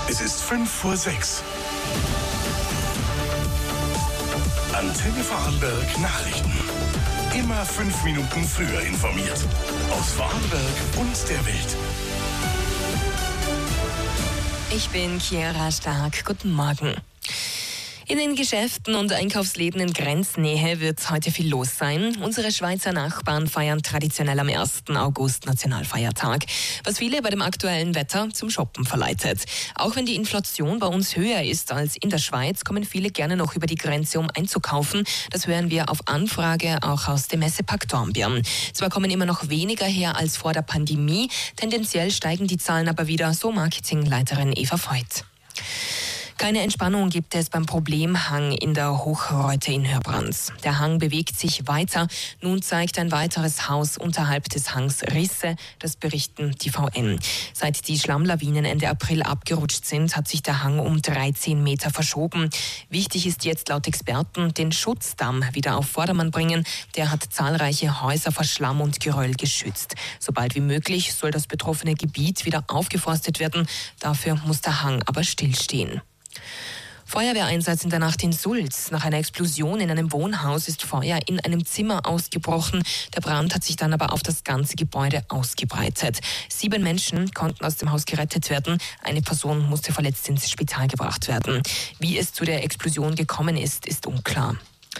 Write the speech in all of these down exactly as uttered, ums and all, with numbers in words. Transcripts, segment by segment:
Es ist fünf vor sechs. Antenne Vorarlberg Nachrichten. Immer fünf Minuten früher informiert. Aus Vorarlberg und der Welt. Ich bin Chiara Stark. Guten Morgen. In den Geschäften und Einkaufsläden in Grenznähe wird heute viel los sein. Unsere Schweizer Nachbarn feiern traditionell am ersten August Nationalfeiertag, was viele bei dem aktuellen Wetter zum Shoppen verleitet. Auch wenn die Inflation bei uns höher ist als in der Schweiz, kommen viele gerne noch über die Grenze, um einzukaufen. Das hören wir auf Anfrage auch aus dem Messepark Dornbirn. Zwar kommen immer noch weniger her als vor der Pandemie, tendenziell steigen die Zahlen aber wieder, so Marketingleiterin Eva Voigt. Keine Entspannung gibt es beim Problemhang in der Hochreute in Hörbrands. Der Hang bewegt sich weiter. Nun zeigt ein weiteres Haus unterhalb des Hangs Risse. Das berichten die V N. Seit die Schlammlawinen Ende April abgerutscht sind, hat sich der Hang um dreizehn Meter verschoben. Wichtig ist jetzt laut Experten, den Schutzdamm wieder auf Vordermann bringen. Der hat zahlreiche Häuser vor Schlamm und Geröll geschützt. Sobald wie möglich soll das betroffene Gebiet wieder aufgeforstet werden. Dafür muss der Hang aber stillstehen. Feuerwehreinsatz in der Nacht in Sulz. Nach einer Explosion in einem Wohnhaus ist Feuer in einem Zimmer ausgebrochen. Der Brand hat sich dann aber auf das ganze Gebäude ausgebreitet. Sieben Menschen konnten aus dem Haus gerettet werden. Eine Person musste verletzt ins Spital gebracht werden. Wie es zu der Explosion gekommen ist, ist unklar.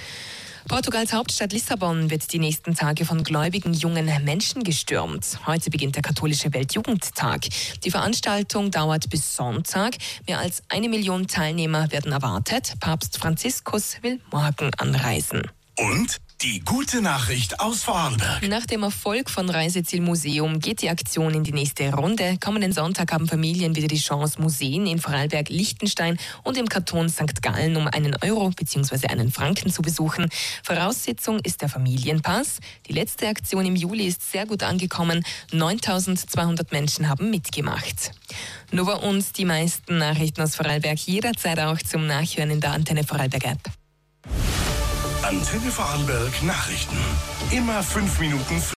Portugals Hauptstadt Lissabon wird die nächsten Tage von gläubigen jungen Menschen gestürmt. Heute beginnt der katholische Weltjugendtag. Die Veranstaltung dauert bis Sonntag. Mehr als eine Million Teilnehmer werden erwartet. Papst Franziskus will morgen anreisen. Und die gute Nachricht aus Vorarlberg. Nach dem Erfolg von Reiseziel Museum geht die Aktion in die nächste Runde. Kommenden Sonntag haben Familien wieder die Chance, Museen in Vorarlberg, Liechtenstein und im Kanton Sankt Gallen um einen Euro bzw. einen Franken zu besuchen. Voraussetzung ist der Familienpass. Die letzte Aktion im Juli ist sehr gut angekommen. neuntausendzweihundert Menschen haben mitgemacht. Nur bei uns die meisten Nachrichten aus Vorarlberg jederzeit auch zum Nachhören in der Antenne Vorarlberg App. Antenne Vorarlberg Nachrichten. Immer fünf Minuten früher.